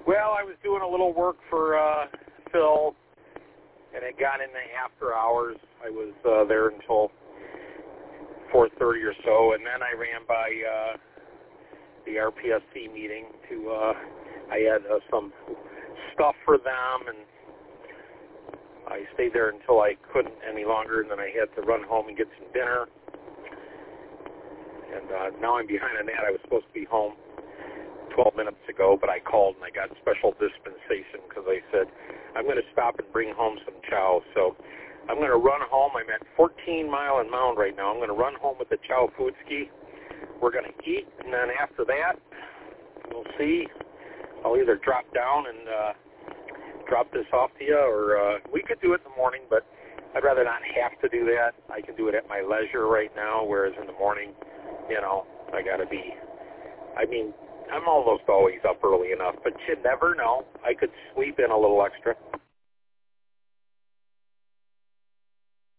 Well, I was doing a little work for Phil, and it got in the after hours. I was there until 4:30 or so, and then I ran by the RPSC meeting I had some stuff for them, and I stayed there until I couldn't any longer, and then I had to run home and get some dinner. And now I'm behind on that. I was supposed to be home 12 minutes ago, but I called and I got special dispensation because I said, I'm going to stop and bring home some chow. So I'm going to run home. I'm at 14 Mile and Mound right now. I'm going to run home with the chow food ski. We're going to eat, and then after that, we'll see. I'll either drop down and drop this off to you, or we could do it in the morning, but I'd rather not have to do that. I can do it at my leisure right now, whereas in the morning, I got to be, I'm almost always up early enough, but you never know. I could sleep in a little extra.